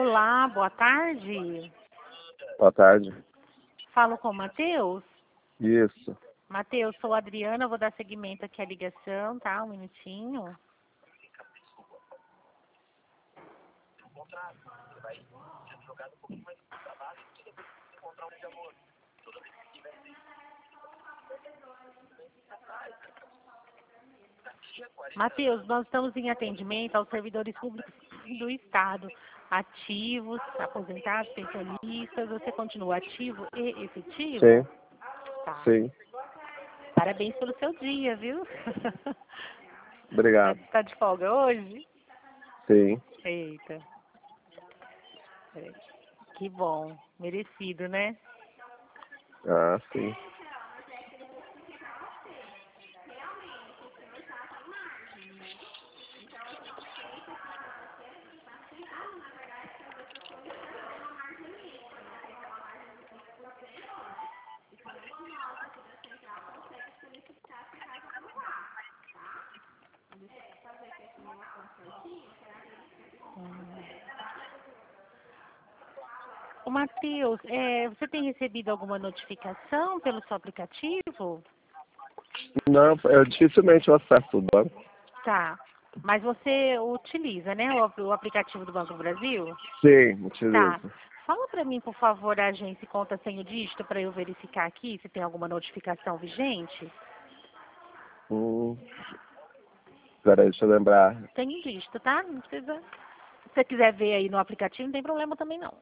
Olá, boa tarde. Boa tarde. Falo com o Matheus. Isso. Matheus, sou a Adriana, vou dar seguimento aqui à ligação, tá? Um minutinho. Matheus, nós estamos em atendimento aos servidores públicos do Estado, ativos, aposentados, pensionistas. Você continua ativo e efetivo? Sim. Tá. Sim. Parabéns pelo seu dia, viu? Obrigado. Tá de folga hoje? Sim. Eita. Peraí. Que bom. Merecido, né? Ah, sim. Ô, Matheus, você tem recebido alguma notificação pelo seu aplicativo? Não, eu dificilmente eu acesso o banco. Tá. Mas você utiliza, né, o aplicativo do Banco do Brasil? Sim, Tá. utilizo. Fala para mim, por favor, a agência e conta sem o dígito para eu verificar aqui se tem alguma notificação vigente. Peraí, deixa eu lembrar. Tem um dígito, tá? Não precisa. Se você quiser ver aí no aplicativo, não tem problema também não.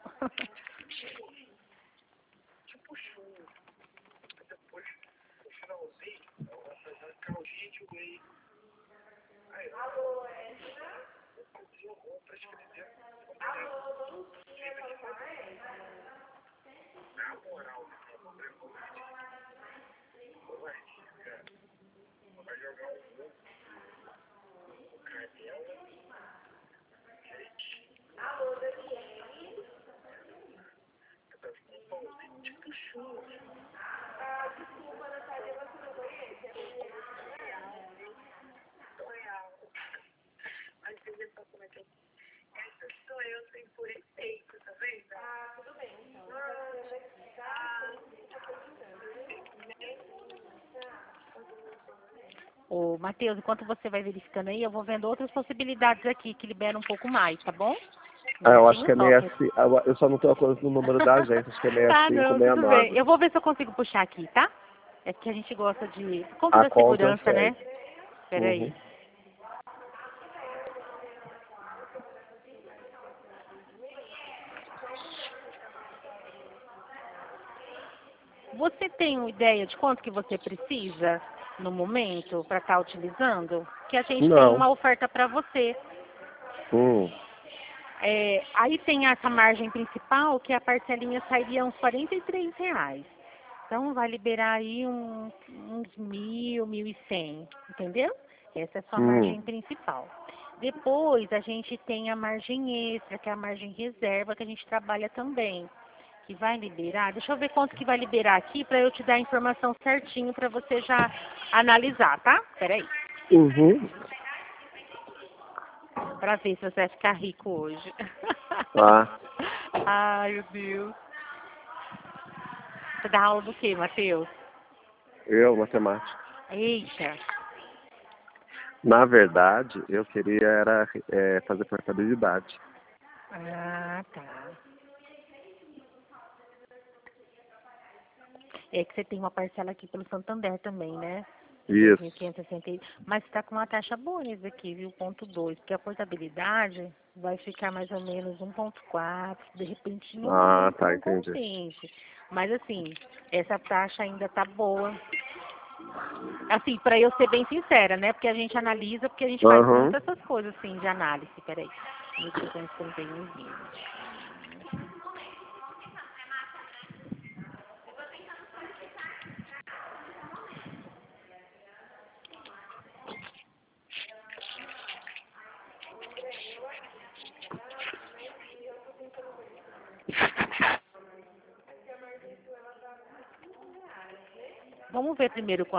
Ô, Matheus, enquanto você vai verificando aí, eu vou vendo outras possibilidades aqui que liberam um pouco mais, tá bom? Eu acho que é Minutinho só, 65. Eu só não estou acordando no número da agência, acho que é Tá, não, tudo bem. 6569. Eu vou ver se eu consigo puxar aqui, tá? É que a gente gosta de... Conta A da conta eu segurança, né? sei. Peraí. Você tem uma ideia de quanto que você precisa no momento para estar utilizando? Que a gente tem Não. uma oferta para você. Aí tem essa margem principal, que a parcelinha sairia uns R$ 43. Então vai liberar aí uns 1.000, 1.100, entendeu? Essa é a sua margem principal. Depois a gente tem a margem extra, que é a margem reserva, que a gente trabalha também. Que vai liberar, deixa eu ver quanto que vai liberar aqui para eu te dar a informação certinho para você já analisar, tá? Peraí. Para ver se você vai ficar rico hoje. Ah. Ai, meu Deus. Você dá aula do quê, Matheus? Eu, matemática. Eita. Na verdade, eu queria era fazer portabilidade. Ah, tá. É que você tem uma parcela aqui pelo Santander também, né? Isso. 2.560. Mas está com uma taxa boa nesse aqui, viu? 0,2. Porque a portabilidade vai ficar mais ou menos 1,4. De repente Ah, tá, não entendi. compense. Mas assim, essa taxa ainda tá boa. Assim, para eu ser bem sincera, né? Porque a gente analisa, porque a gente faz muitas essas coisas assim de análise. Peraí. 1.331,20. Vamos ver primeiro